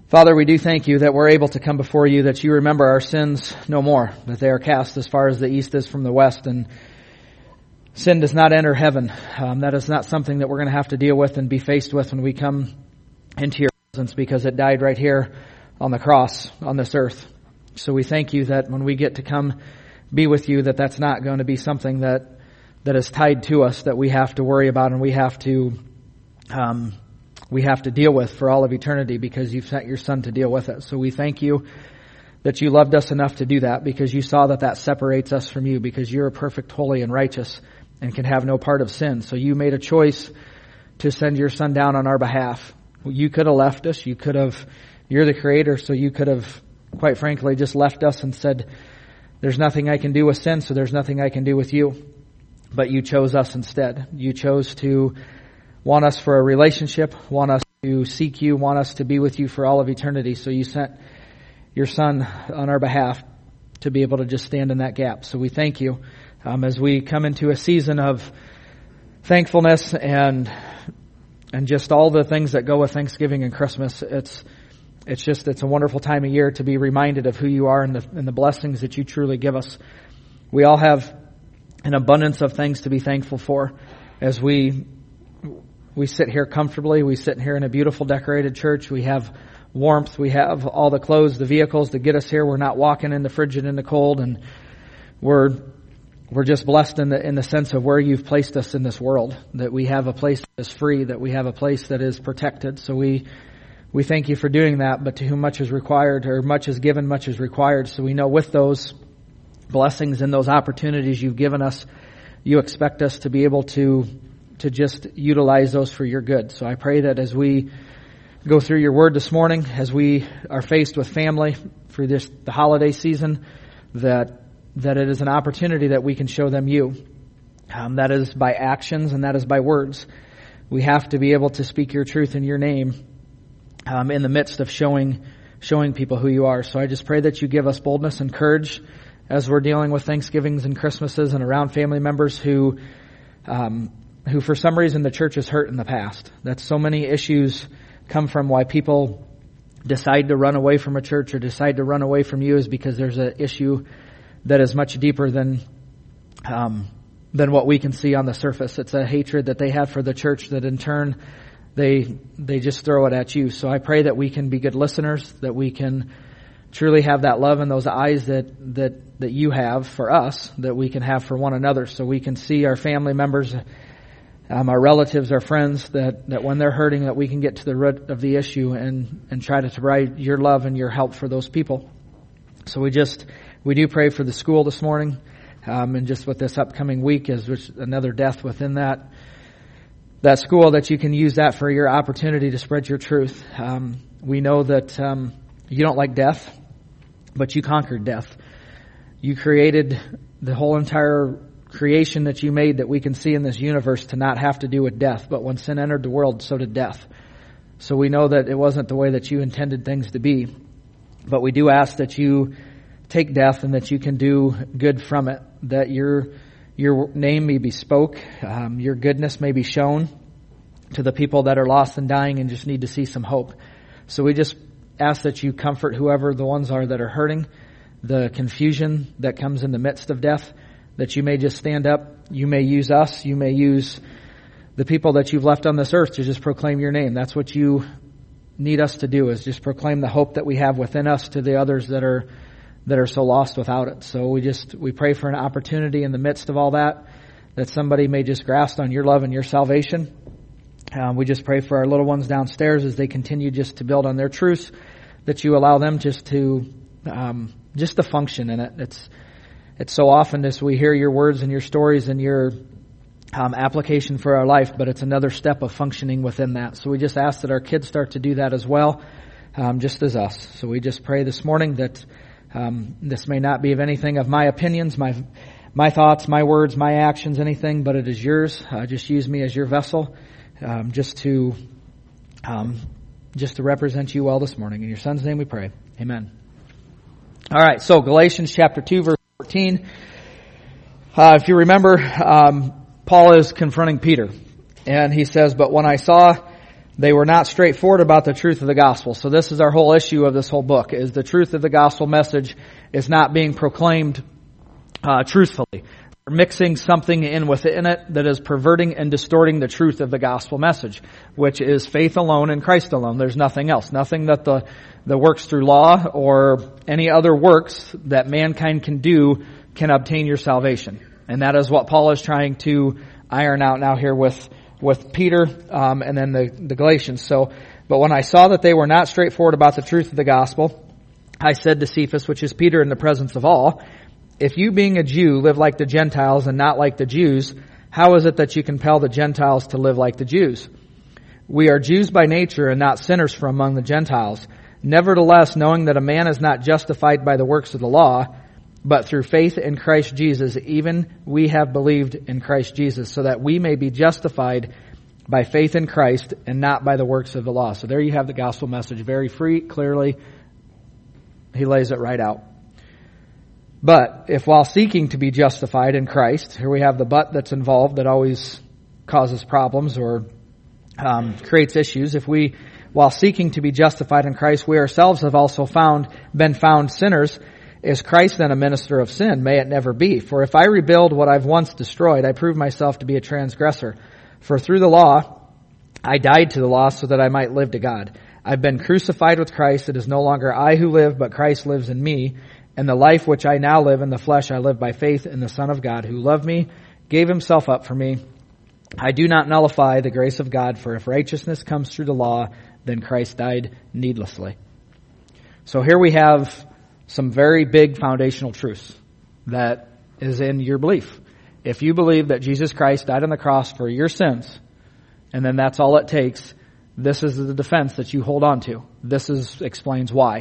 Father, we do thank you that we're able to come before you, that you remember our sins no more, that they are cast as far as the east is from the west, and sin does not enter heaven. That is not something that we're going to have to deal with and be faced with when we come into your presence, because it died right here on the cross on this earth. So we thank you that when we get to come be with you, that that's not going to be something that is tied to us, that we have to worry about and we have to deal with for all of eternity, because you've sent your Son to deal with it. So we thank you that you loved us enough to do that, because you saw that separates us from you, because you're perfect, holy, and righteous and can have no part of sin. So you made a choice to send your Son down on our behalf. You could have left us. You're the Creator, so you could have, quite frankly, just left us and said, there's nothing I can do with sin, so there's nothing I can do with you. But you chose us instead. You chose to want us for a relationship, want us to seek you, want us to be with you for all of eternity. So you sent your Son on our behalf to be able to just stand in that gap. So we thank you as we come into a season of thankfulness and just all the things that go with Thanksgiving and Christmas. It's a wonderful time of year to be reminded of who you are and the blessings that you truly give us. We all have an abundance of things to be thankful for as we sit here comfortably. We sit here in a beautiful decorated church. We have warmth. We have all the clothes, the vehicles to get us here. We're not walking in the frigid and the cold, and we're just blessed in the sense of where you've placed us in this world, that we have a place that is free, that we have a place that is protected. So we thank you for doing that, but to whom much is required, or much is given, much is required. So we know with those blessings and those opportunities you've given us, you expect us to be able to just utilize those for your good. So I pray that as we go through your word this morning, as we are faced with family through the holiday season, that it is an opportunity that we can show them you. That is by actions and that is by words. We have to be able to speak your truth in your name in the midst of showing people who you are. So I just pray that you give us boldness and courage as we're dealing with Thanksgivings and Christmases and around family members who for some reason the church has hurt in the past. That so many issues come from why people decide to run away from a church or decide to run away from you, is because there's an issue that is much deeper than what we can see on the surface. It's a hatred that they have for the church that in turn they just throw it at you. So I pray that we can be good listeners, that we can truly have that love and those eyes that you have for us, that we can have for one another, so we can see our family members, our relatives, our friends, that when they're hurting, that we can get to the root of the issue and try to provide your love and your help for those people. So we do pray for the school this morning, and just with this upcoming week is another death within that school, that you can use that for your opportunity to spread your truth. We know that you don't like death, but you conquered death. You created the whole entire creation that you made that we can see in this universe to not have to do with death. But when sin entered the world, so did death. So we know that it wasn't the way that you intended things to be. But we do ask that you take death and that you can do good from it, that your name may be spoke, your goodness may be shown to the people that are lost and dying and just need to see some hope. So we just ask that you comfort whoever the ones are that are hurting, the confusion that comes in the midst of death, that you may just stand up. You may use us. You may use the people that you've left on this earth to just proclaim your name. That's what you need us to do, is just proclaim the hope that we have within us to the others that are so lost without it. So we pray for an opportunity in the midst of all that somebody may just grasp on your love and your salvation. We just pray for our little ones downstairs as they continue just to build on their truths, that you allow them just to function in it. It's so often as we hear your words and your stories and your application for our life, but it's another step of functioning within that. So we just ask that our kids start to do that as well, just as us. So we just pray this morning that this may not be of anything of my opinions, my thoughts, my words, my actions, anything, but it is yours. Just use me as your vessel, just to represent you well this morning. In your Son's name we pray. Amen. All right, so Galatians chapter 2, verse 14. If you remember, Paul is confronting Peter, and he says, "But when I saw They were not straightforward about the truth of the gospel. So this is our whole issue of this whole book, is the truth of the gospel message is not being proclaimed truthfully. They're mixing something in within it that is perverting and distorting the truth of the gospel message, which is faith alone in Christ alone. There's nothing else. Nothing that the works through law or any other works that mankind can do can obtain your salvation. And that is what Paul is trying to iron out now here with Peter, and then the Galatians. But when I saw that they were not straightforward about the truth of the gospel, I said to Cephas, which is Peter in the presence of all, if you being a Jew live like the Gentiles and not like the Jews, how is it that you compel the Gentiles to live like the Jews? We are Jews by nature and not sinners from among the Gentiles. Nevertheless, knowing that a man is not justified by the works of the law, but through faith in Christ Jesus, even we have believed in Christ Jesus, so that we may be justified by faith in Christ and not by the works of the law. So there you have the gospel message, very free, clearly. He lays it right out. But if while seeking to be justified in Christ, here we have the but that's involved that always causes problems or creates issues. If we, while seeking to be justified in Christ, we ourselves have also been found sinners, is Christ then a minister of sin? May it never be. For if I rebuild what I've once destroyed, I prove myself to be a transgressor. For through the law, I died to the law so that I might live to God. I've been crucified with Christ. It is no longer I who live, but Christ lives in me. And the life which I now live in the flesh, I live by faith in the Son of God, who loved me, gave himself up for me. I do not nullify the grace of God, for if righteousness comes through the law, then Christ died needlessly. So here we have some very big foundational truths that is in your belief. If you believe that Jesus Christ died on the cross for your sins, and then that's all it takes, this is the defense that you hold on to. This explains why.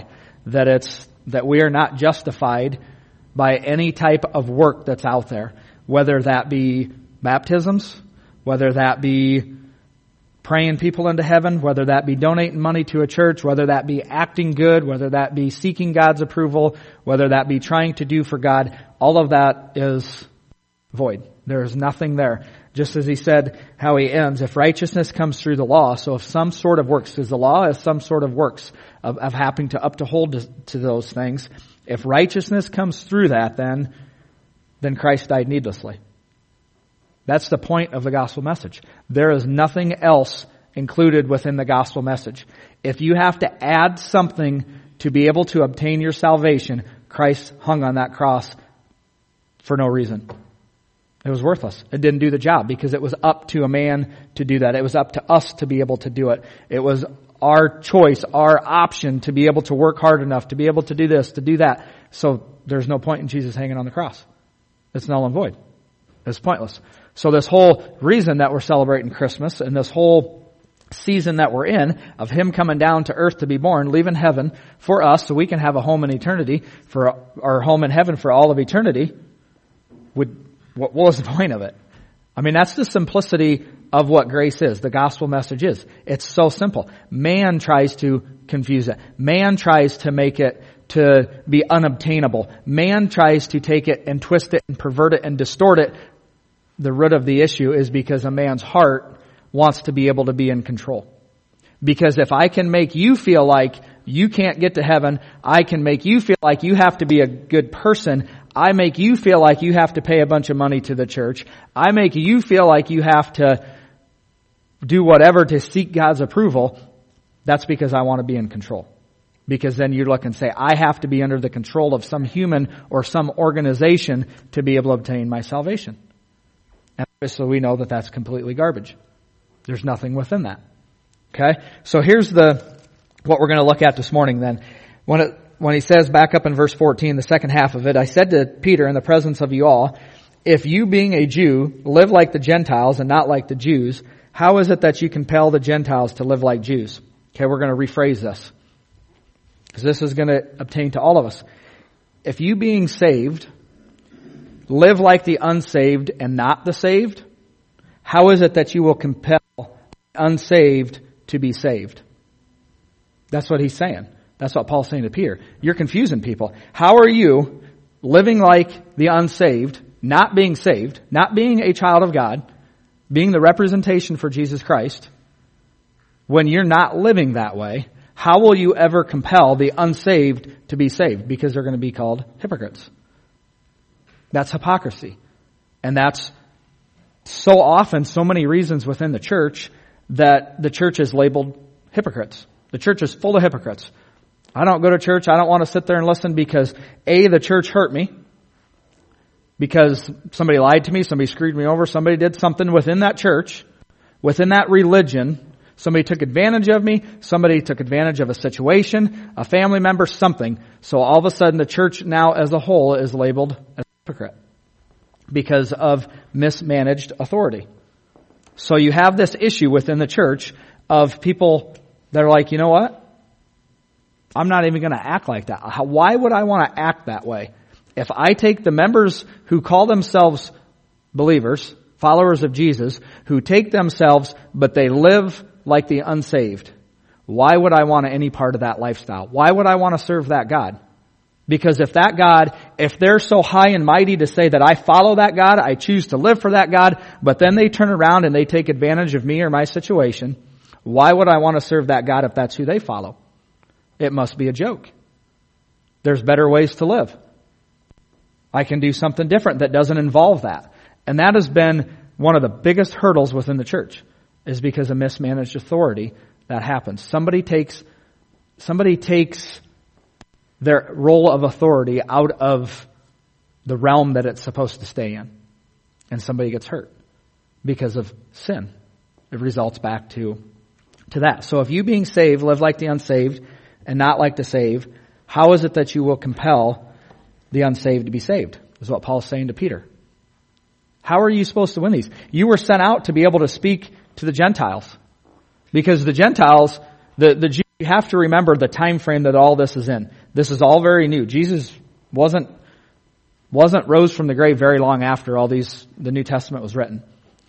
That we are not justified by any type of work that's out there, whether that be baptisms, whether that be praying people into heaven, whether that be donating money to a church, whether that be acting good, whether that be seeking God's approval, whether that be trying to do for God. All of that is void. There is nothing there. Just as he said how he ends, if righteousness comes through the law, so if some sort of works, because the law is some sort of works of having to uphold to those things. If righteousness comes through that, then Christ died needlessly. That's the point of the gospel message. There is nothing else included within the gospel message. If you have to add something to be able to obtain your salvation, Christ hung on that cross for no reason. It was worthless. It didn't do the job because it was up to a man to do that. It was up to us to be able to do it. It was our choice, our option to be able to work hard enough, to be able to do this, to do that. So there's no point in Jesus hanging on the cross. It's null and void. It's pointless. So this whole reason that we're celebrating Christmas and this whole season that we're in of Him coming down to earth to be born, leaving heaven for us so we can have a home in eternity, for our home in heaven for all of eternity, what was the point of it? I mean, that's the simplicity of what grace is, the gospel message is. It's so simple. Man tries to confuse it. Man tries to make it to be unobtainable. Man tries to take it and twist it and pervert it and distort it. The root of the issue is because a man's heart wants to be able to be in control. Because if I can make you feel like you can't get to heaven, I can make you feel like you have to be a good person, I make you feel like you have to pay a bunch of money to the church, I make you feel like you have to do whatever to seek God's approval, that's because I want to be in control. Because then you look and say, I have to be under the control of some human or some organization to be able to obtain my salvation. And so we know that that's completely garbage. There's nothing within that. Okay? So here's what we're going to look at this morning then. When he says back up in verse 14, the second half of it, I said to Peter in the presence of you all, if you being a Jew live like the Gentiles and not like the Jews, how is it that you compel the Gentiles to live like Jews? Okay, we're going to rephrase this, because this is going to obtain to all of us. If you being saved live like the unsaved and not the saved, how is it that you will compel the unsaved to be saved? That's what he's saying. That's what Paul's saying to Peter. You're confusing people. How are you living like the unsaved, not being saved, not being a child of God, being the representation for Jesus Christ? when you're not living that way, how will you ever compel the unsaved to be saved? Because they're going to be called hypocrites. That's hypocrisy. And that's so often, so many reasons within the church that the church is labeled hypocrites. The church is full of hypocrites. I don't go to church. I don't want to sit there and listen because A, the church hurt me. Because somebody lied to me, somebody screwed me over, somebody did something within that church, within that religion. Somebody took advantage of me, somebody took advantage of a situation, a family member, something. So all of a sudden the church now as a whole is labeled as a hypocrite because of mismanaged authority. So you have this issue within the church of people that are like, you know what? I'm not even going to act like that. Why would I want to act that way? If I take the members who call themselves believers, followers of Jesus, who take themselves, but they live like the unsaved, why would I want any part of that lifestyle? Why would I want to serve that God? Because if that God, if they're so high and mighty to say that I follow that God, I choose to live for that God, but then they turn around and they take advantage of me or my situation, why would I want to serve that God if that's who they follow? It must be a joke. There's better ways to live. I can do something different that doesn't involve that. And that has been one of the biggest hurdles within the church, is because of mismanaged authority that happens. Somebody takes their role of authority out of the realm that it's supposed to stay in. And somebody gets hurt because of sin. It results back to that. So if you being saved live like the unsaved and not like the saved, how is it that you will compel the unsaved to be saved? Is what Paul's saying to Peter. How are you supposed to win these? You were sent out to be able to speak to the Gentiles. Because the Gentiles, the Jews, you have to remember the time frame that all this is in. This is all very new. Jesus wasn't rose from the grave very long after the New Testament was written.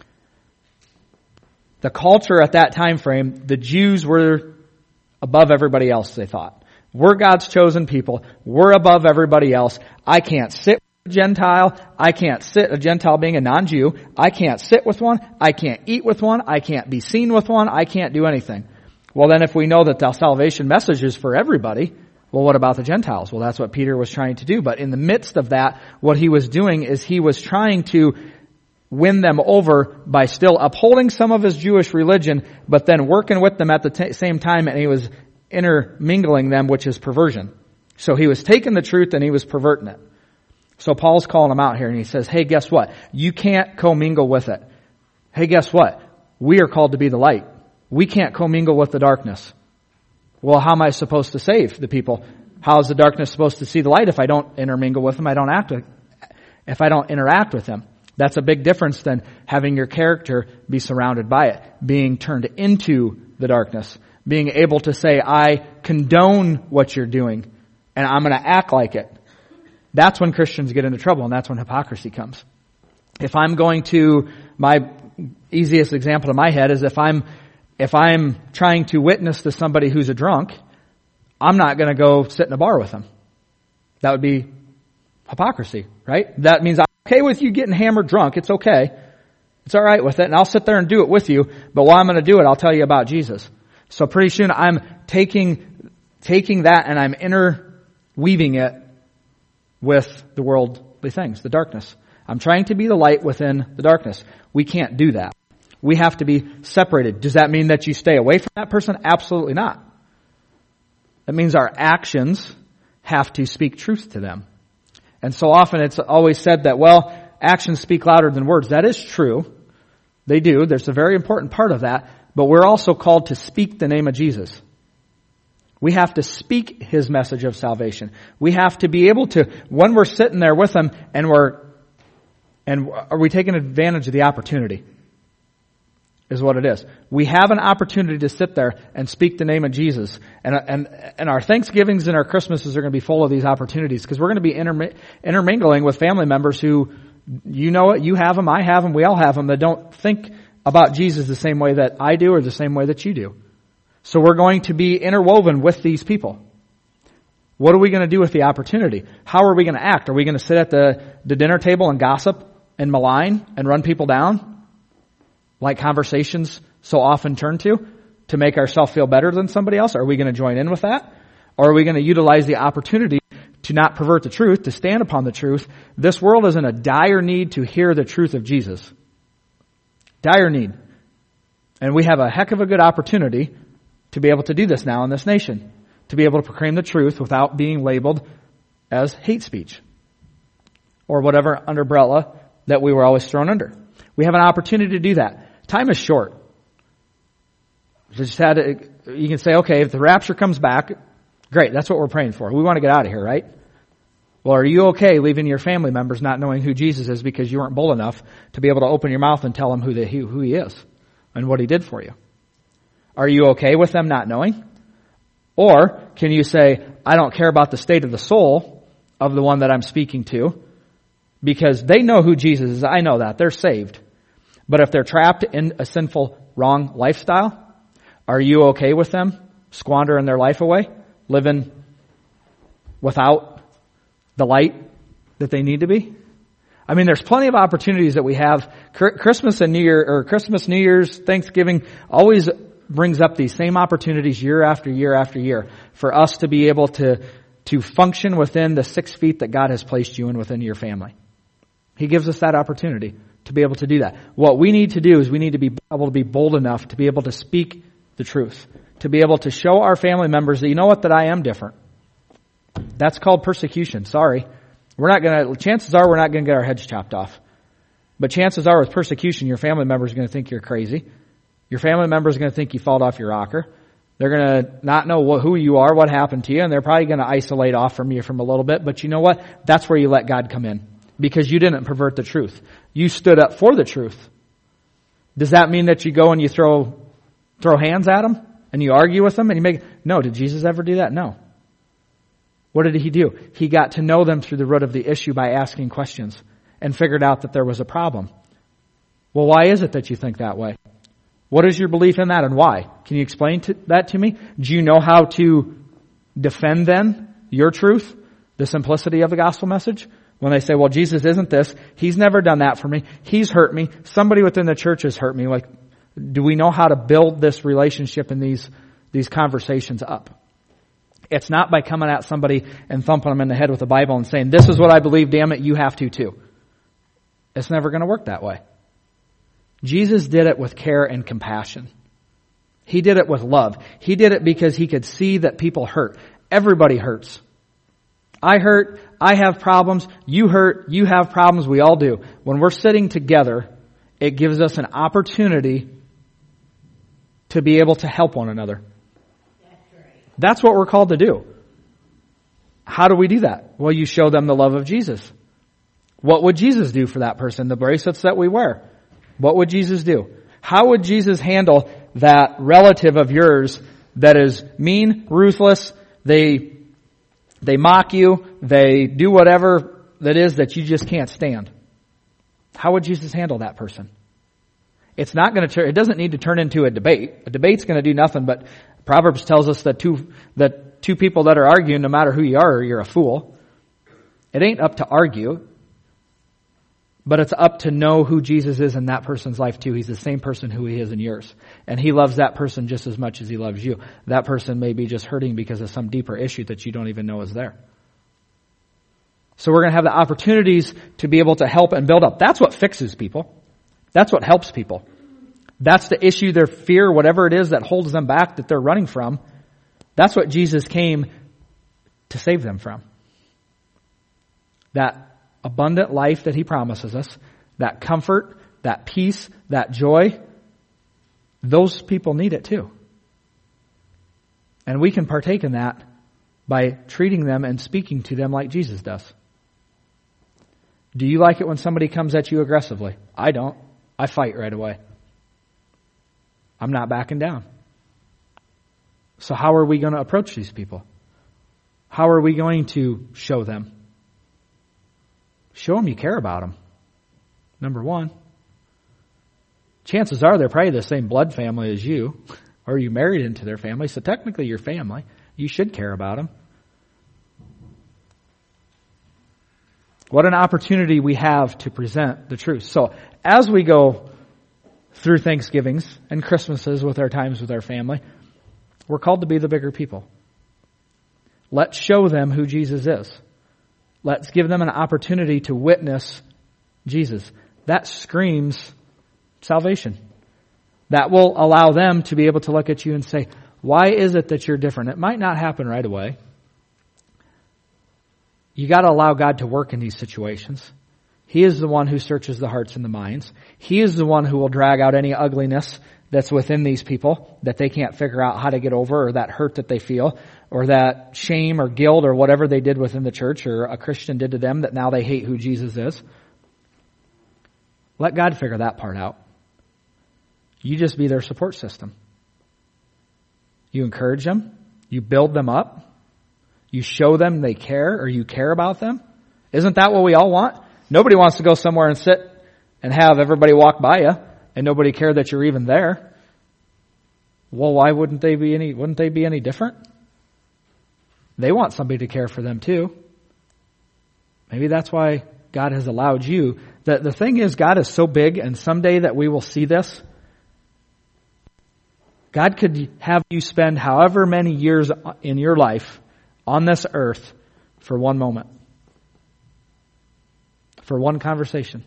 The culture at that time frame, the Jews were above everybody else, they thought. We're God's chosen people. We're above everybody else. I can't sit with a Gentile. I can't sit, a Gentile being a non-Jew. I can't sit with one. I can't eat with one. I can't be seen with one. I can't do anything. Well, then if we know that the salvation message is for everybody, well, what about the Gentiles? Well, that's what Peter was trying to do. But in the midst of that, what he was doing is he was trying to win them over by still upholding some of his Jewish religion, but then working with them at the same time, and he was intermingling them, which is perversion. So he was taking the truth and he was perverting it. So Paul's calling them out here and he says, hey, guess what? You can't commingle with it. Hey, guess what? We are called to be the light. We can't commingle with the darkness. Well, how am I supposed to save the people? How is the darkness supposed to see the light if I don't intermingle with them? If I don't interact with them? That's a big difference than having your character be surrounded by it, being turned into the darkness, being able to say, I condone what you're doing, and I'm going to act like it. That's when Christians get into trouble, and that's when hypocrisy comes. If I'm going to, my easiest example in my head is if I'm trying to witness to somebody who's a drunk, I'm not going to go sit in a bar with them. That would be hypocrisy, right? That means I'm okay with you getting hammered drunk. It's okay. It's all right with it, and I'll sit there and do it with you. But while I'm going to do it, I'll tell you about Jesus. So pretty soon I'm taking that and I'm interweaving it with the worldly things, the darkness. I'm trying to be the light within the darkness. We can't do that. We have to be separated. Does that mean that you stay away from that person? Absolutely not. That means our actions have to speak truth to them. And so often it's always said that, well, actions speak louder than words. That is true. They do. There's a very important part of that. But we're also called to speak the name of Jesus. We have to speak His message of salvation. We have to be able to, when we're sitting there with Him and are we taking advantage of the opportunity? Is what it is. We have an opportunity to sit there and speak the name of Jesus. And our Thanksgivings and our Christmases are going to be full of these opportunities because we're going to be intermingling with family members who, you know it, you have them, I have them, we all have them, that don't think about Jesus the same way that I do or the same way that you do. So we're going to be interwoven with these people. What are we going to do with the opportunity? How are we going to act? Are we going to sit at the dinner table and gossip and malign and run people down? Like conversations so often turn to? to make ourselves feel better than somebody else? Are we going to join in with that? Or are we going to utilize the opportunity to not pervert the truth, to stand upon the truth? This world is in a dire need to hear the truth of Jesus. Dire need. And we have a heck of a good opportunity to be able to do this now in this nation. To be able to proclaim the truth without being labeled as hate speech. Or whatever umbrella that we were always thrown under. We have an opportunity to do that. Time is short. You can say, okay, if the rapture comes back, great, that's what we're praying for. We want to get out of here, right? Well, are you okay leaving your family members not knowing who Jesus is because you weren't bold enough to be able to open your mouth and tell them who he is and what he did for you? Are you okay with them not knowing? Or can you say, I don't care about the state of the soul of the one that I'm speaking to because they know who Jesus is. I know that. They're saved. But if they're trapped in a sinful, wrong lifestyle, are you okay with them squandering their life away, living without the light that they need to be? I mean, there's plenty of opportunities that we have. Christmas and New Year, or Christmas, New Year's, Thanksgiving always brings up these same opportunities year after year after year for us to be able to function within the 6 feet that God has placed you in within your family. He gives us that opportunity to be able to do that. What we need to do is we need to be able to be bold enough to be able to speak the truth, to be able to show our family members that, you know what, that I am different. That's called persecution. Sorry. Chances are we're not going to get our heads chopped off. But chances are with persecution, your family member is going to think you're crazy. Your family member is going to think you fall off your rocker. They're going to not know who you are, what happened to you, and they're probably going to isolate off from you from a little bit. But you know what? That's where you let God come in. Because you didn't pervert the truth. You stood up for the truth. Does that mean that you go and you throw hands at them and you argue with them and you make... No, did Jesus ever do that? No. What did he do? He got to know them through the root of the issue by asking questions and figured out that there was a problem. Well, why is it that you think that way? What is your belief in that and why? Can you explain that to me? Do you know how to defend then your truth, the simplicity of the gospel message? When they say, well, Jesus isn't this. He's never done that for me. He's hurt me. Somebody within the church has hurt me. Like, do we know how to build this relationship and these conversations up? It's not by coming at somebody and thumping them in the head with the Bible and saying, this is what I believe, damn it, you have to too. It's never going to work that way. Jesus did it with care and compassion. He did it with love. He did it because he could see that people hurt. Everybody hurts. I hurt. I have problems. You hurt. You have problems. We all do. When we're sitting together, it gives us an opportunity to be able to help one another. That's what we're called to do. How do we do that? Well, you show them the love of Jesus. What would Jesus do for that person? The bracelets that we wear. What would Jesus do? How would Jesus handle that relative of yours that is mean, ruthless, they mock you, they do whatever that is that you just can't stand? How would Jesus handle that person? It's not going to. It doesn't need to turn into a debate. A debate's going to do nothing. But Proverbs tells us that two people that are arguing, no matter who you are, you're a fool. It ain't up to argue, but it's up to know who Jesus is in that person's life too. He's the same person who he is in yours, and he loves that person just as much as he loves you. That person may be just hurting because of some deeper issue that you don't even know is there. So we're going to have the opportunities to be able to help and build up. That's what fixes people. That's what helps people. That's the issue, their fear, whatever it is that holds them back, that they're running from. That's what Jesus came to save them from. That abundant life that he promises us, that comfort, that peace, that joy, those people need it too. And we can partake in that by treating them and speaking to them like Jesus does. Do you like it when somebody comes at you aggressively? I don't. I fight right away. I'm not backing down. So how are we going to approach these people? How are we going to show them? Show them you care about them. Number one. Chances are they're probably the same blood family as you, or you married into their family, so technically you're family. You should care about them. What an opportunity we have to present the truth. So as we go through Thanksgivings and Christmases with our times with our family. We're called to be the bigger people. Let's show them who Jesus is. Let's give them an opportunity to witness Jesus. That screams salvation. That will allow them to be able to look at you and say, why is it that you're different? It might not happen right away. You got to allow God to work in these situations. He is the one who searches the hearts and the minds. He is the one who will drag out any ugliness that's within these people that they can't figure out how to get over, or that hurt that they feel, or that shame or guilt or whatever they did within the church or a Christian did to them that now they hate who Jesus is. Let God figure that part out. You just be their support system. You encourage them. You build them up. You show them they care, or you care about them. Isn't that what we all want? Nobody wants to go somewhere and sit and have everybody walk by you and nobody care that you're even there. Well, why wouldn't they be any different? They want somebody to care for them too. Maybe that's why God has allowed you. The thing is, God is so big, and someday that we will see this. God could have you spend however many years in your life on this earth for one moment. For one conversation.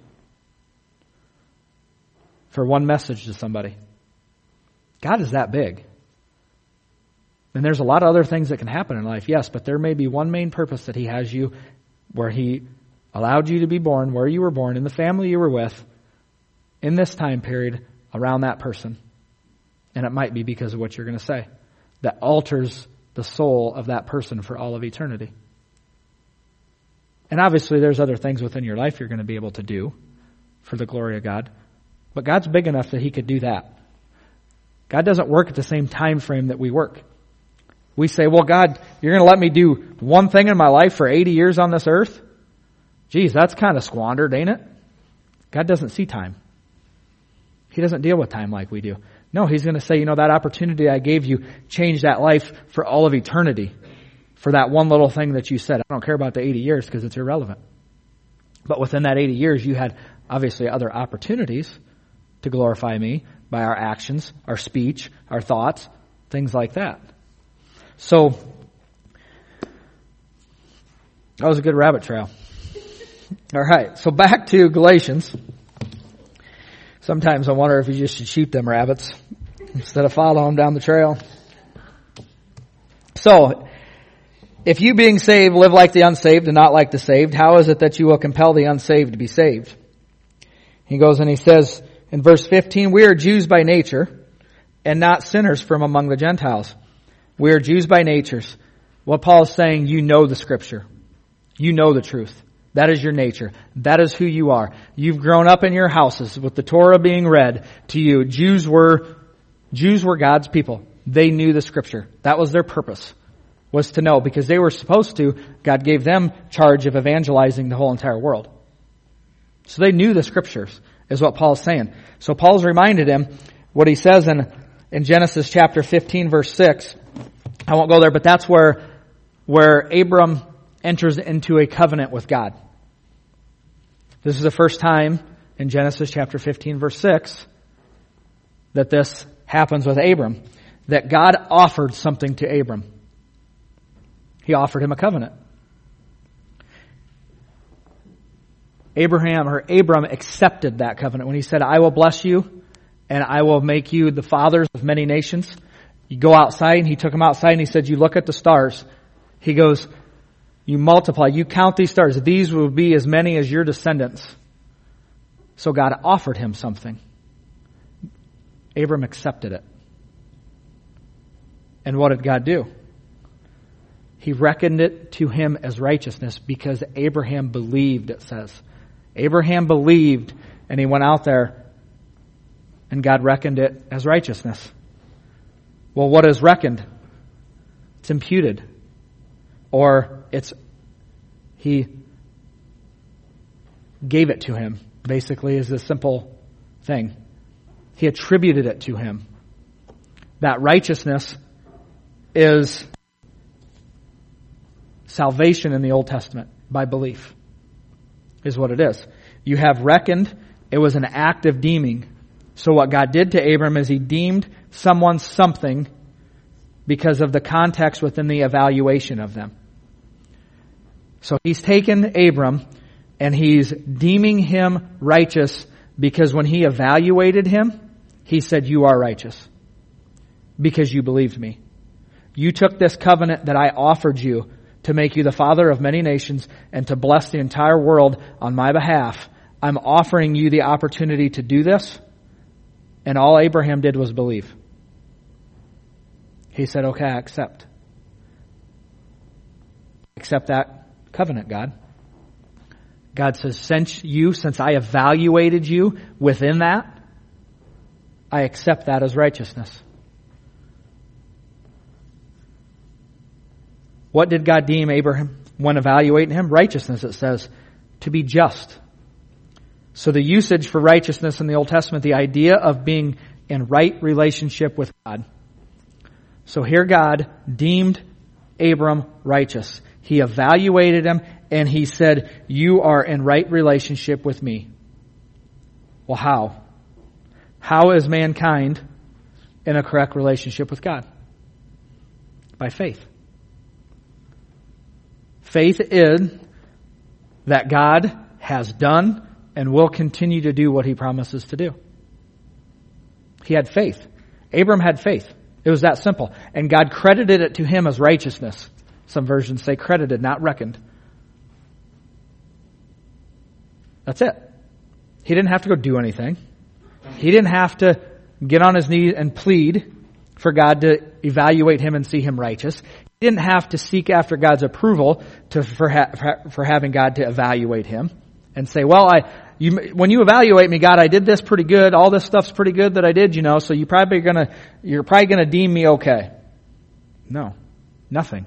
For one message to somebody. God is that big. And there's a lot of other things that can happen in life, yes, but there may be one main purpose that He has you, where He allowed you to be born, where you were born, in the family you were with, in this time period, around that person. And it might be because of what you're going to say. That alters the soul of that person for all of eternity. And obviously there's other things within your life you're going to be able to do for the glory of God. But God's big enough that He could do that. God doesn't work at the same time frame that we work. We say, well, God, you're going to let me do one thing in my life for 80 years on this earth? Geez, that's kind of squandered, ain't it? God doesn't see time. He doesn't deal with time like we do. No, He's going to say, that opportunity I gave you changed that life for all of eternity. For that one little thing that you said. I don't care about the 80 years because it's irrelevant. But within that 80 years, you had obviously other opportunities to glorify me by our actions, our speech, our thoughts, things like that. So, that was a good rabbit trail. All right, so back to Galatians. Sometimes I wonder if you just should shoot them rabbits instead of follow them down the trail. So, if you being saved live like the unsaved and not like the saved, how is it that you will compel the unsaved to be saved? He goes and he says in verse 15, we are Jews by nature and not sinners from among the Gentiles. We are Jews by nature. What Paul is saying, you know the Scripture. You know the truth. That is your nature. That is who you are. You've grown up in your houses with the Torah being read to you. Jews were God's people. They knew the Scripture. That was their purpose, was to know, because they were supposed to. God gave them charge of evangelizing the whole entire world. So they knew the Scriptures, is what Paul's saying. So Paul's reminded him what he says in Genesis chapter 15 verse 6. I won't go there, but that's where Abram enters into a covenant with God. This is the first time in Genesis chapter 15 verse 6 that this happens with Abram. That God offered something to Abram. He offered him a covenant. Abram accepted that covenant when he said, I will bless you and I will make you the fathers of many nations. You go outside, and he took him outside and he said, you look at the stars. He goes, you multiply, you count these stars. These will be as many as your descendants. So God offered him something. Abram accepted it. And what did God do? He reckoned it to him as righteousness because Abraham believed, it says. Abraham believed, and he went out there, and God reckoned it as righteousness. Well, what is reckoned? It's imputed. Or he gave it to him, basically, is a simple thing. He attributed it to him. That righteousness is salvation in the Old Testament by belief, is what it is. You have reckoned, it was an act of deeming. So what God did to Abram is he deemed someone something because of the context within the evaluation of them. So he's taken Abram and he's deeming him righteous because when he evaluated him, he said, "You are righteous because you believed me. You took this covenant that I offered you to make you the father of many nations and to bless the entire world on my behalf. I'm offering you the opportunity to do this." And all Abraham did was believe. He said, "Okay, I accept. Accept that covenant, God." God says, since I evaluated you within that, I accept that as righteousness. What did God deem Abraham when evaluating him? Righteousness, it says, to be just. So the usage for righteousness in the Old Testament, the idea of being in right relationship with God. So here God deemed Abram righteous. He evaluated him and he said, "You are in right relationship with me." Well, how? How is mankind in a correct relationship with God? By faith. Faith is that God has done and will continue to do what he promises to do. He had faith. Abram had faith. It was that simple. And God credited it to him as righteousness. Some versions say credited, not reckoned. That's it. He didn't have to go do anything. He didn't have to get on his knees and plead for God to evaluate him and see him righteous. He didn't have to seek after God's approval for having God to evaluate him and say, "Well, when you evaluate me, God, I did this pretty good. All this stuff's pretty good that I did, so you're probably gonna deem me okay." No, nothing.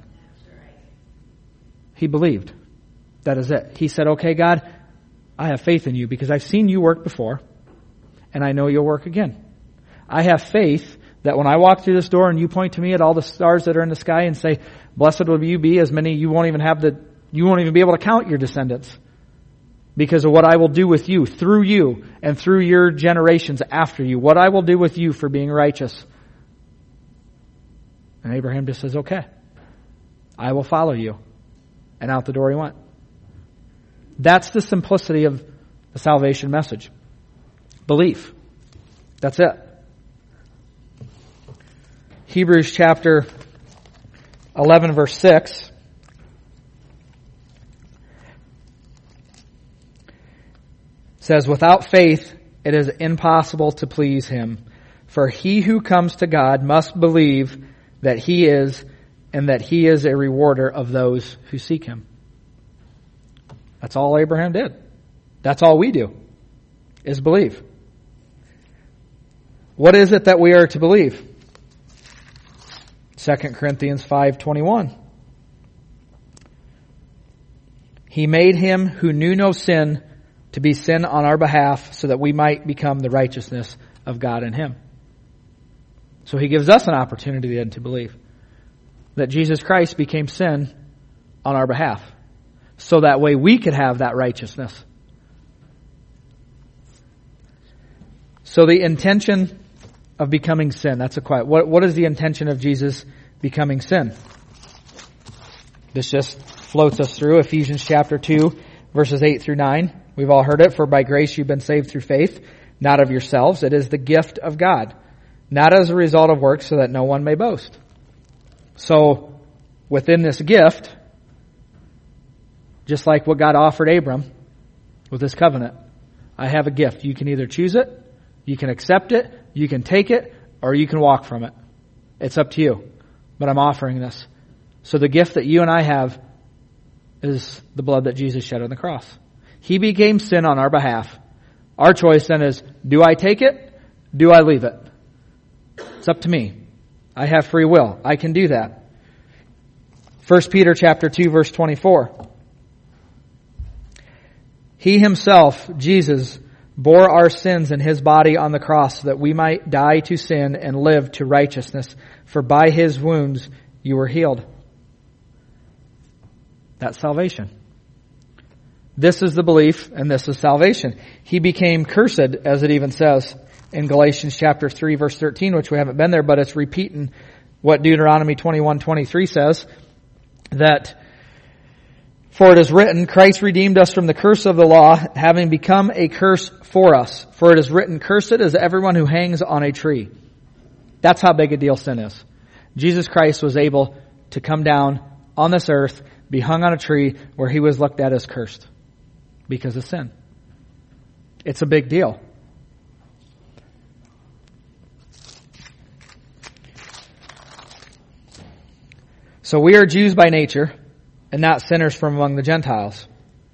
He believed. That is it. He said, "Okay, God, I have faith in you because I've seen you work before, and I know you'll work again. I have faith that when I walk through this door and you point to me at all the stars that are in the sky and say, 'Blessed will you be,' as many you won't even be able to count your descendants because of what I will do with you, through you, and through your generations after you. What I will do with you for being righteous." And Abraham just says, "Okay, I will follow you." And out the door he went. That's the simplicity of the salvation message. Belief. That's it. Hebrews chapter 11 verse 6 says, "Without faith it is impossible to please him. For he who comes to God must believe that he is, and that he is a rewarder of those who seek him." That's all Abraham did. That's all we do, is believe. What is it that we are to believe? 2 Corinthians 5:21. "He made him who knew no sin to be sin on our behalf so that we might become the righteousness of God in him." So he gives us an opportunity then to believe that Jesus Christ became sin on our behalf. So that way we could have that righteousness. So the intention of becoming sin, that's a quiet. What is the intention of Jesus becoming sin? This just floats us through Ephesians chapter 2, verses 8 through 9. We've all heard it. "For by grace you've been saved through faith, not of yourselves. It is the gift of God, not as a result of works, so that no one may boast." So within this gift, just like what God offered Abram with this covenant, I have a gift. You can either choose it, you can accept it, you can take it, or you can walk from it. It's up to you. But I'm offering this. So the gift that you and I have is the blood that Jesus shed on the cross. He became sin on our behalf. Our choice then is, do I take it? Do I leave it? It's up to me. I have free will. I can do that. 1 Peter chapter 2, verse 24. "He himself, Jesus, bore our sins in his body on the cross so that we might die to sin and live to righteousness. For by his wounds you were healed." That's salvation. This is the belief, and this is salvation. He became cursed, as it even says in Galatians chapter 3 verse 13, which we haven't been there, but it's repeating what Deuteronomy 21:23 says, that for it is written, Christ redeemed us from the curse of the law, having become a curse for us. For it is written, cursed is everyone who hangs on a tree. That's how big a deal sin is. Jesus Christ was able to come down on this earth, be hung on a tree where he was looked at as cursed because of sin. It's a big deal. So we are Jews by nature and not sinners from among the Gentiles.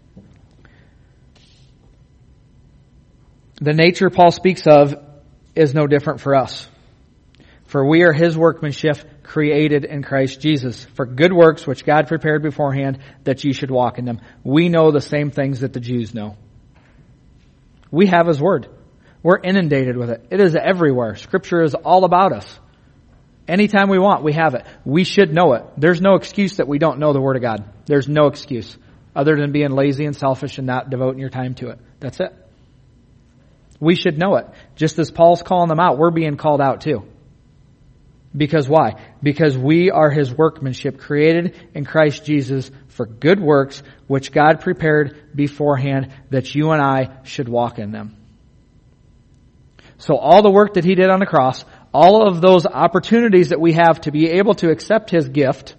The nature Paul speaks of is no different for us. For we are his workmanship, created in Christ Jesus, for good works which God prepared beforehand that you should walk in them. We know the same things that the Jews know. We have his word. We're inundated with it. It is everywhere. Scripture is all about us. Anytime we want, we have it. We should know it. There's no excuse that we don't know the word of God. There's no excuse other than being lazy and selfish and not devoting your time to it. That's it. We should know it. Just as Paul's calling them out, we're being called out too. Because why? Because we are his workmanship, created in Christ Jesus for good works, which God prepared beforehand that you and I should walk in them. So all the work that he did on the cross, all of those opportunities that we have to be able to accept his gift,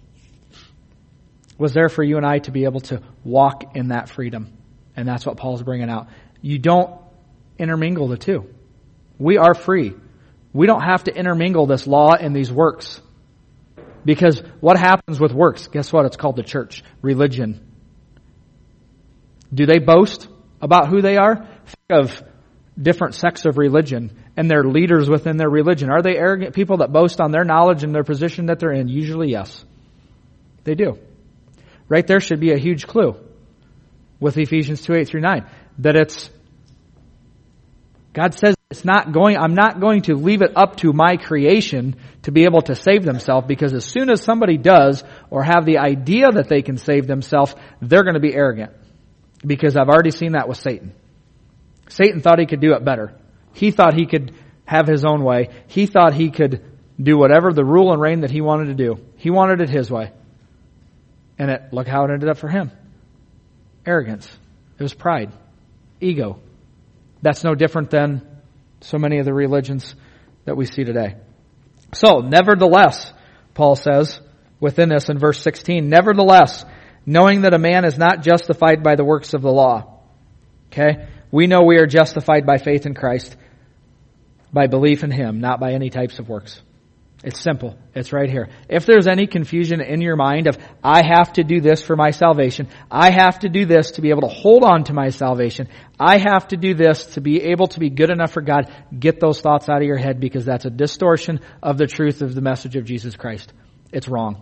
was there for you and I to be able to walk in that freedom. And that's what Paul's bringing out. You don't intermingle the two. We are free. We don't have to intermingle this law and these works. Because what happens with works? Guess what? It's called the church. Religion. Do they boast about who they are? Think of different sects of religion and their leaders within their religion. Are they arrogant people that boast on their knowledge and their position that they're in? Usually, yes. They do. Right there should be a huge clue with Ephesians 2:8-9. That it's, God says I'm not going to leave it up to my creation to be able to save themselves, because as soon as somebody does or have the idea that they can save themselves, they're going to be arrogant. Because I've already seen that with Satan. Satan thought he could do it better. He thought he could have his own way. He thought he could do whatever the rule and reign that he wanted to do. He wanted it his way. And look how it ended up for him. Arrogance. It was pride. Ego. That's no different than so many of the religions that we see today. So, nevertheless, Paul says within this in verse 16, nevertheless, knowing that a man is not justified by the works of the law. Okay? We know we are justified by faith in Christ, by belief in him, not by any types of works. It's simple. It's right here. If there's any confusion in your mind of, I have to do this for my salvation, I have to do this to be able to hold on to my salvation, I have to do this to be able to be good enough for God, get those thoughts out of your head, because that's a distortion of the truth of the message of Jesus Christ. It's wrong.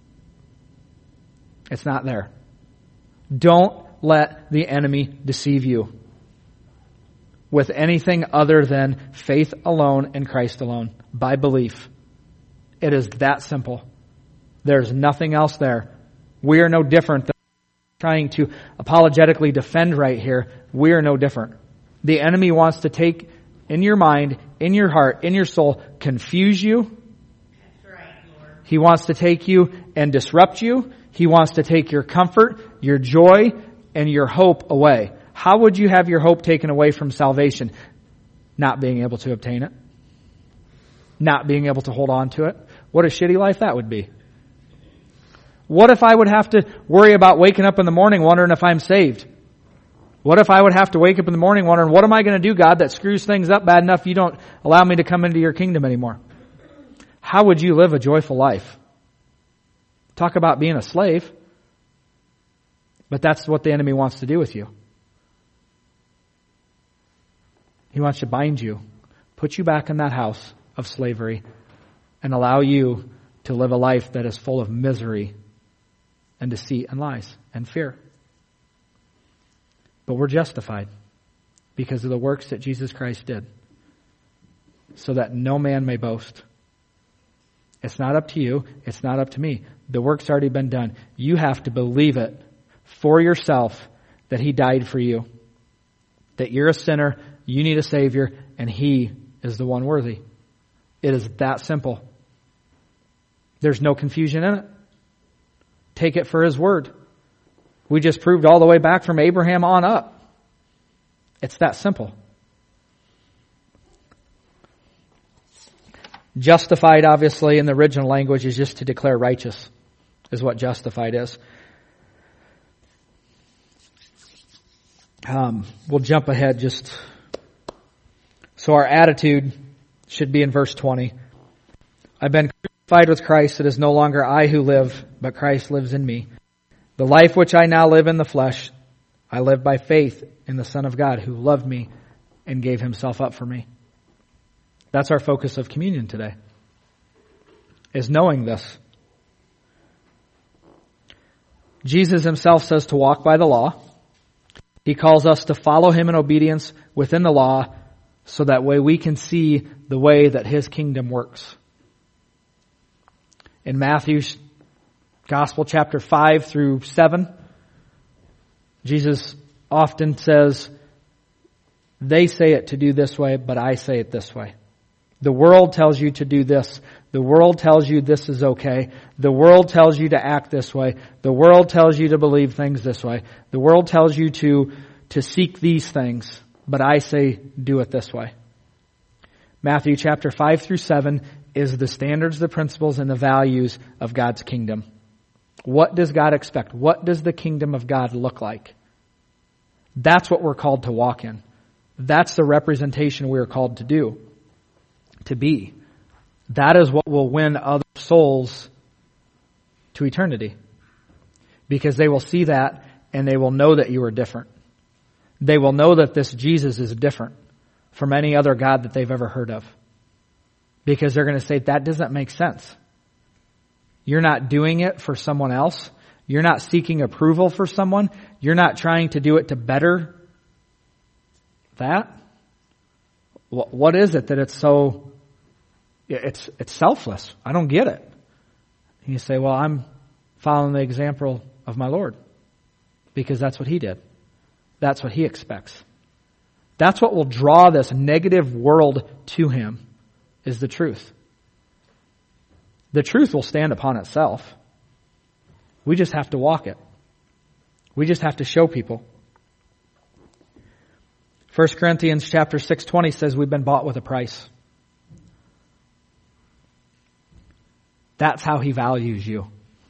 It's not there. Don't let the enemy deceive you with anything other than faith alone in Christ alone, by belief. It is that simple. There's nothing else there. We are no different than trying to apologetically defend right here. We are no different. The enemy wants to take in your mind, in your heart, in your soul, confuse you. That's right, Lord. He wants to take you and disrupt you. He wants to take your comfort, your joy, and your hope away. How would you have your hope taken away from salvation? Not being able to obtain it. Not being able to hold on to it. What a shitty life that would be. What if I would have to worry about waking up in the morning wondering if I'm saved? What if I would have to wake up in the morning wondering, what am I going to do, God, that screws things up bad enough you don't allow me to come into your kingdom anymore? How would you live a joyful life? Talk about being a slave. But that's what the enemy wants to do with you. He wants to bind you, put you back in that house of slavery, and allow you to live a life that is full of misery and deceit and lies and fear. But we're justified because of the works that Jesus Christ did, so that no man may boast. It's not up to you. It's not up to me. The work's already been done. You have to believe it for yourself that he died for you, that you're a sinner, you need a Savior, and He is the one worthy. It is that simple. There's no confusion in it. Take it for His word. We just proved all the way back from Abraham on up. It's that simple. Justified, obviously, in the original language is just to declare righteous, is what justified is. We'll jump ahead just. So our attitude should be in verse 20. I've been crucified with Christ. It is no longer I who live, but Christ lives in me. The life which I now live in the flesh, I live by faith in the Son of God who loved me and gave Himself up for me. That's our focus of communion today, is knowing this. Jesus Himself says to walk by the law. He calls us to follow Him in obedience within the law so that way we can see the way that His kingdom works. In Matthew's Gospel chapter 5 through 7, Jesus often says, they say it to do this way, but I say it this way. The world tells you to do this. The world tells you this is okay. The world tells you to act this way. The world tells you to believe things this way. The world tells you to seek these things, but I say do it this way. Matthew chapter 5 through 7 is the standards, the principles, and the values of God's kingdom. What does God expect? What does the kingdom of God look like? That's what we're called to walk in. That's the representation we are called to do, to be. That is what will win other souls to eternity. Because they will see that and they will know that you are different. They will know that this Jesus is different from any other God that they've ever heard of. Because they're going to say, that doesn't make sense. You're not doing it for someone else. You're not seeking approval for someone. You're not trying to do it to better that. What is it that it's so... It's selfless. I don't get it. And you say, well, I'm following the example of my Lord. Because that's what He did. That's what He expects. That's what will draw this negative world to Him, is the truth. The truth will stand upon itself. We just have to walk it. We just have to show people. 1 Corinthians chapter 6:20 says we've been bought with a price. That's how He values you.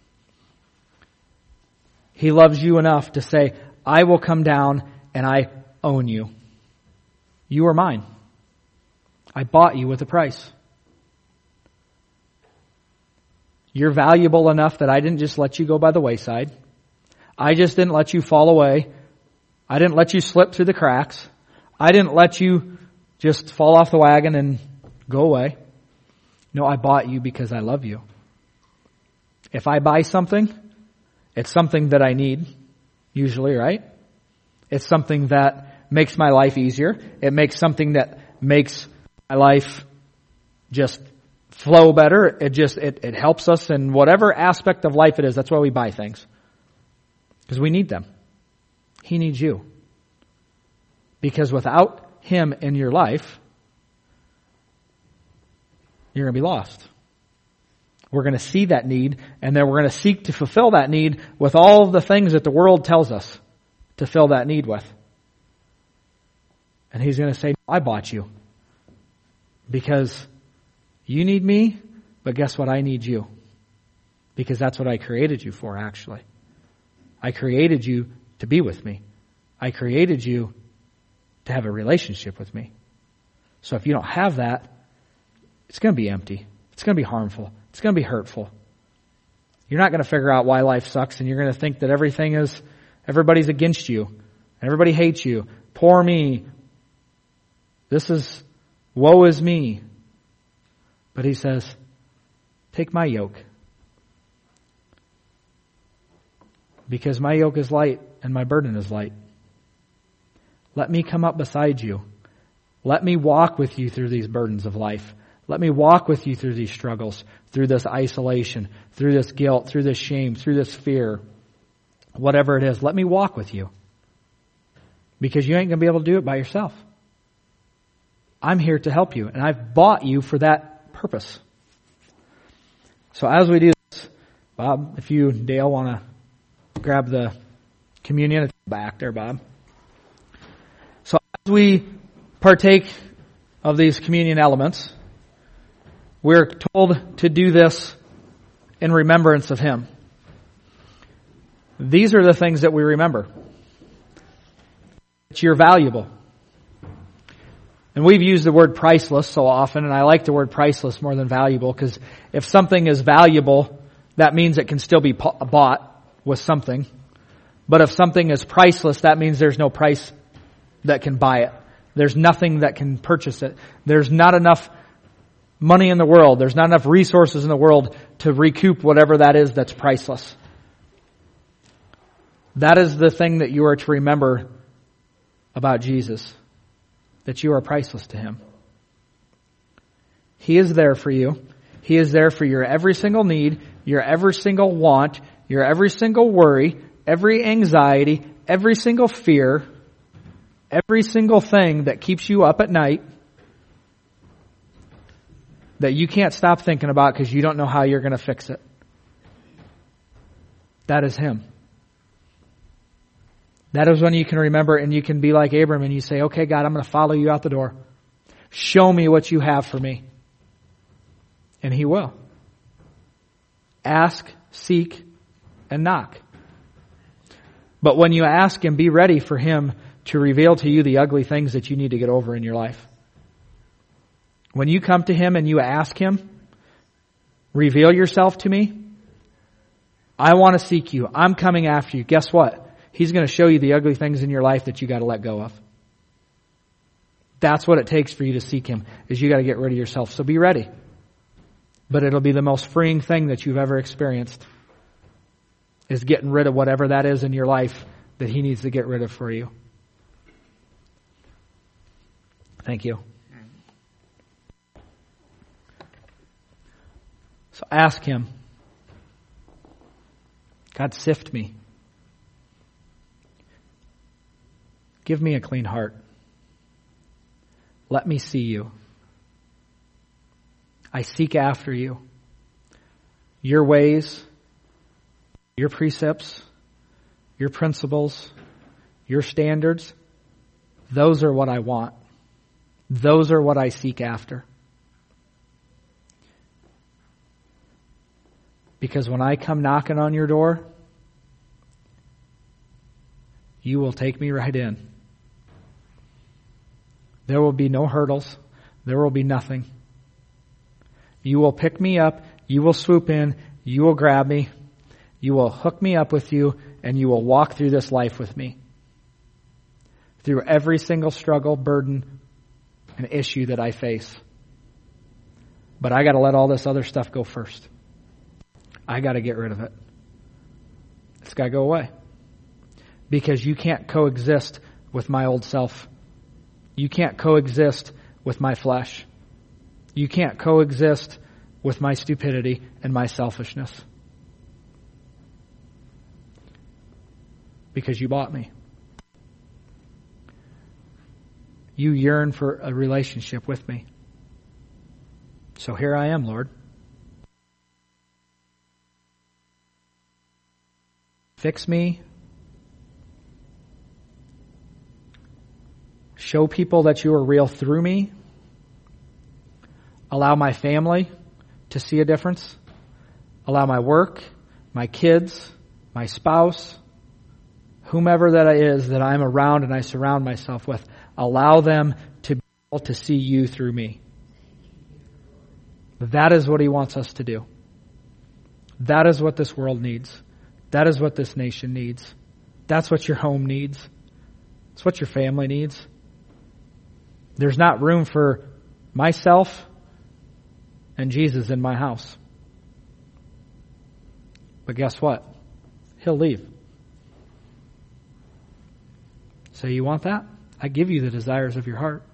He loves you enough to say, I will come down and I own you. You are mine. I bought you with a price. You're valuable enough that I didn't just let you go by the wayside. I just didn't let you fall away. I didn't let you slip through the cracks. I didn't let you just fall off the wagon and go away. No, I bought you because I love you. If I buy something, it's something that I need, usually, right? It's something that makes my life easier. It makes something that makes my life just flow better. It helps us in whatever aspect of life it is. That's why we buy things. Because we need them. He needs you. Because without Him in your life, you're going to be lost. We're going to see that need, and then we're going to seek to fulfill that need with all of the things that the world tells us to fill that need with. And He's going to say, I bought you. Because you need me, but guess what? I need you. Because that's what I created you for, actually. I created you to be with me. I created you to have a relationship with me. So if you don't have that, it's going to be empty. It's going to be harmful. It's going to be hurtful. You're not going to figure out why life sucks, and you're going to think that everybody's against you. Everybody hates you. Poor me. Woe is me. But He says, take my yoke. Because my yoke is light and my burden is light. Let me come up beside you. Let me walk with you through these burdens of life. Let me walk with you through these struggles, through this isolation, through this guilt, through this shame, through this fear. Whatever it is, let me walk with you. Because you ain't going to be able to do it by yourself. I'm here to help you, and I've bought you for that purpose. So as we do this, Bob, if you, Dale, want to grab the communion, it's back there, Bob. So as we partake of these communion elements, we're told to do this in remembrance of Him. These are the things that we remember. That you're valuable. And we've used the word priceless so often, and I like the word priceless more than valuable, because if something is valuable, that means it can still be bought with something. But if something is priceless, that means there's no price that can buy it. There's nothing that can purchase it. There's not enough money in the world. There's not enough resources in the world to recoup whatever that is that's priceless. That is the thing that you are to remember about Jesus. That you are priceless to Him. He is there for you. He is there for your every single need, your every single want, your every single worry, every anxiety, every single fear, every single thing that keeps you up at night that you can't stop thinking about because you don't know how you're going to fix it. That is Him. That is when you can remember and you can be like Abram and you say, okay, God, I'm going to follow you out the door. Show me what you have for me. And He will. Ask, seek, and knock. But when you ask Him, be ready for Him to reveal to you the ugly things that you need to get over in your life. When you come to Him and you ask Him, reveal yourself to me. I want to seek you. I'm coming after you. Guess what? He's going to show you the ugly things in your life that you got to let go of. That's what it takes for you to seek Him, is you got to get rid of yourself. So be ready. But it'll be the most freeing thing that you've ever experienced, is getting rid of whatever that is in your life that He needs to get rid of for you. Thank you. So ask Him, God, sift me. Give me a clean heart. Let me see you. I seek after you. Your ways, your precepts, your principles, your standards, those are what I want. Those are what I seek after. Because when I come knocking on your door, you will take me right in. There will be no hurdles. There will be nothing. You will pick me up. You will swoop in. You will grab me. You will hook me up with you, and you will walk through this life with me. Through every single struggle, burden, and issue that I face. But I got to let all this other stuff go first. I got to get rid of it. It's got to go away. Because you can't coexist with my old self. You can't coexist with my flesh. You can't coexist with my stupidity and my selfishness. Because you bought me. You yearn for a relationship with me. So here I am, Lord. Fix me. Show people that you are real through me. Allow my family to see a difference. Allow my work, my kids, my spouse, whomever that is that I'm around and I surround myself with. Allow them to be able to see you through me. That is what He wants us to do. That is what this world needs. That is what this nation needs. That's what your home needs. It's what your family needs. There's not room for myself and Jesus in my house. But guess what? He'll leave. So you want that? I give you the desires of your heart.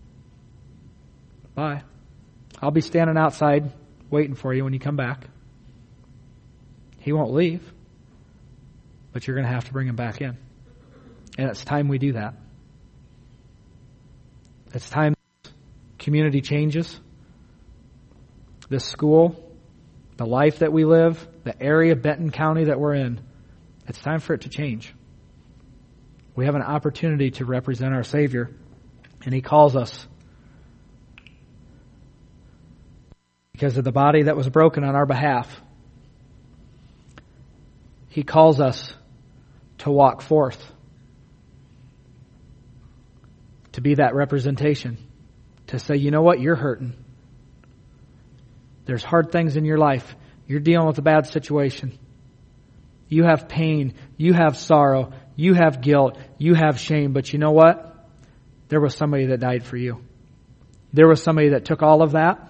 Bye. I'll be standing outside waiting for you when you come back. He won't leave. But you're going to have to bring him back in. And it's time we do that. It's time community changes, this school, the life that we live, the area, Benton County that we're in, it's time for it to change. We have an opportunity to represent our Savior, and He calls us because of the body that was broken on our behalf. He calls us to walk forth, to be that representation, to say, you know what, you're hurting. There's hard things in your life. You're dealing with a bad situation. You have pain. You have sorrow. You have guilt. You have shame. But you know what? There was somebody that died for you. There was somebody that took all of that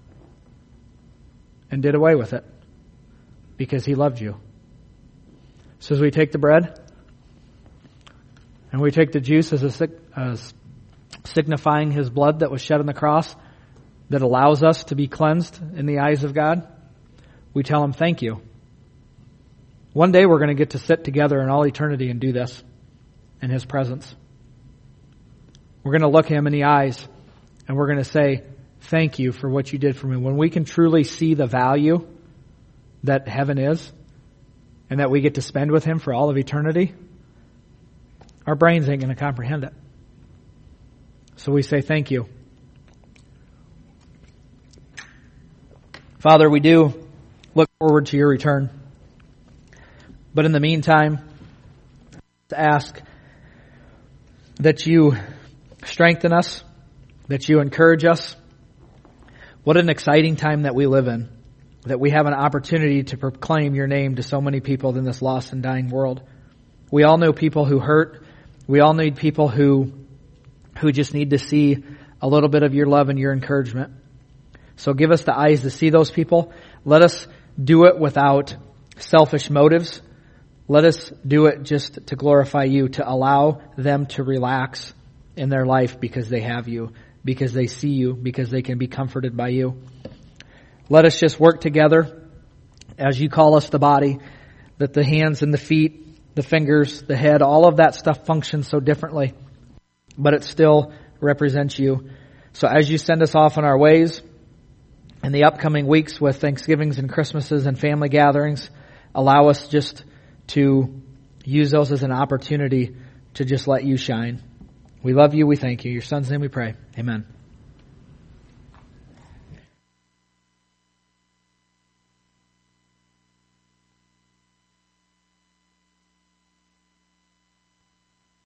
and did away with it because He loved you. So as we take the bread and we take the juice as signifying His blood that was shed on the cross that allows us to be cleansed in the eyes of God, we tell Him thank you. One day we're going to get to sit together in all eternity and do this in His presence. We're going to look Him in the eyes and we're going to say, thank you for what you did for me. When we can truly see the value that heaven is and that we get to spend with Him for all of eternity, our brains ain't going to comprehend it. So we say thank you. Father, we do look forward to your return. But in the meantime, to ask that you strengthen us, that you encourage us. What an exciting time that we live in, that we have an opportunity to proclaim your name to so many people in this lost and dying world. We all know people who hurt. We all need people who just need to see a little bit of your love and your encouragement. So give us the eyes to see those people. Let us do it without selfish motives. Let us do it just to glorify you, to allow them to relax in their life because they have you, because they see you, because they can be comforted by you. Let us just work together as you call us the body, that the hands and the feet, the fingers, the head, all of that stuff functions so differently, but it still represents you. So as you send us off on our ways in the upcoming weeks with Thanksgivings and Christmases and family gatherings, allow us just to use those as an opportunity to just let you shine. We love you. We thank you. In your Son's name we pray. Amen.